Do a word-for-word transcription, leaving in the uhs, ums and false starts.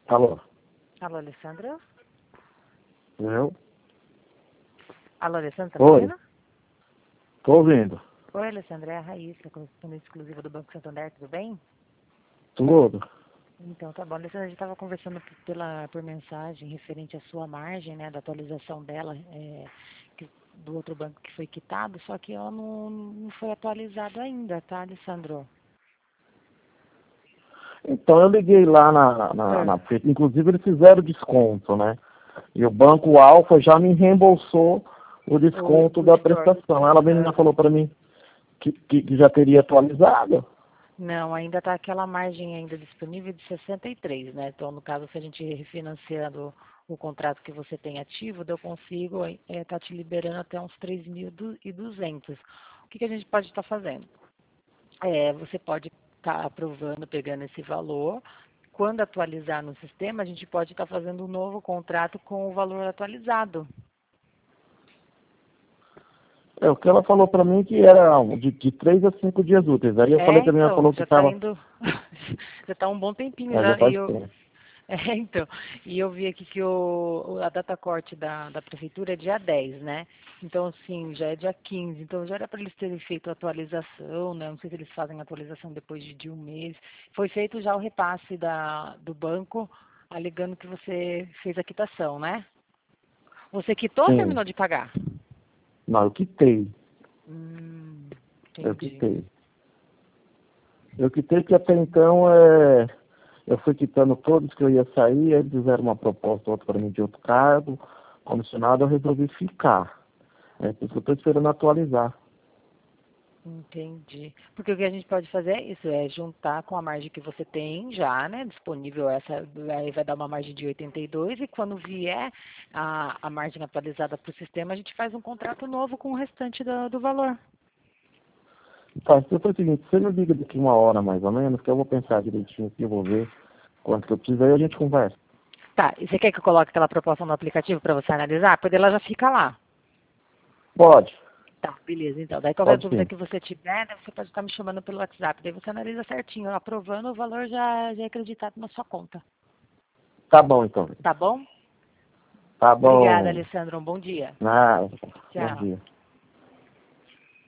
Alô? Alô, Alessandra? Eu? Alô, Alessandra, tá me Oi, ouvindo? tô ouvindo. Oi, Alessandra, é a Raíssa, correspondente exclusiva do Banco Santander, tudo bem? Tudo? Então, tá bom. Alessandra, a gente estava conversando p- pela, por mensagem referente à sua margem, né, da atualização dela, é, que- do outro banco que foi quitado, só que ela não, não foi atualizada ainda, tá, Alessandro? Então eu liguei lá na, na, É. na porque, inclusive eles fizeram desconto, né? E o Banco Alfa já me reembolsou o O, desconto o da store. prestação. Ela, a menina, falou para mim que, que, que já teria atualizado. Não, ainda está aquela margem ainda disponível de sessenta e três, né? Então, no caso, se a gente refinanciando o contrato que você tem ativo, eu consigo estar te liberando até uns três mil e duzentos. O que, que a gente pode estar fazendo? É, você pode estar aprovando, pegando esse valor. Quando atualizar no sistema, a gente pode estar fazendo um novo contrato com o valor atualizado. É, o que ela falou para mim que era de, de três a cinco dias úteis. Aí eu falei É, que a menina então, falou que já está estava. indo, já está um bom tempinho É, já já, e faz eu, tempo. é, então, e eu vi aqui que o, a data corte da, da prefeitura é dia dez, né? Então, assim, já é dia quinze, então já era para eles terem feito a atualização, né? Não sei se eles fazem a atualização depois de, de um mês. Foi feito já o repasse da, do banco, alegando que você fez a quitação, né? Você quitou ou Sim. terminou de pagar? Não, eu quitei. Hum, Eu entendi. quitei. Eu quitei que até então é, eu fui quitando todos que eu ia sair, eles fizeram uma proposta outra para mim de outro cargo, comissionado, eu resolvi ficar. É por isso que eu estou esperando atualizar. Entendi. Porque o que a gente pode fazer é isso, é juntar com a margem que você tem já, né, disponível, essa aí vai dar uma margem de oitenta e dois, e quando vier a, a margem atualizada para o sistema, a gente faz um contrato novo com o restante do, do valor. Tá, então foi o seguinte, você me liga daqui uma hora mais ou menos, que eu vou pensar direitinho aqui, eu vou ver quanto que eu preciso, aí a gente conversa. Tá, e você quer que eu coloque aquela proposta no aplicativo para você analisar? Porque ela já fica lá. Pode, Tá, beleza, então. Daí qualquer pode dúvida sim. que você tiver, né, você pode estar me chamando pelo WhatsApp. Daí você analisa certinho, aprovando, o valor já, já é acreditado na sua conta. Tá bom então. Tá bom? Tá Obrigada, bom. Alessandro. Um bom dia. Ah, bom Tchau. dia.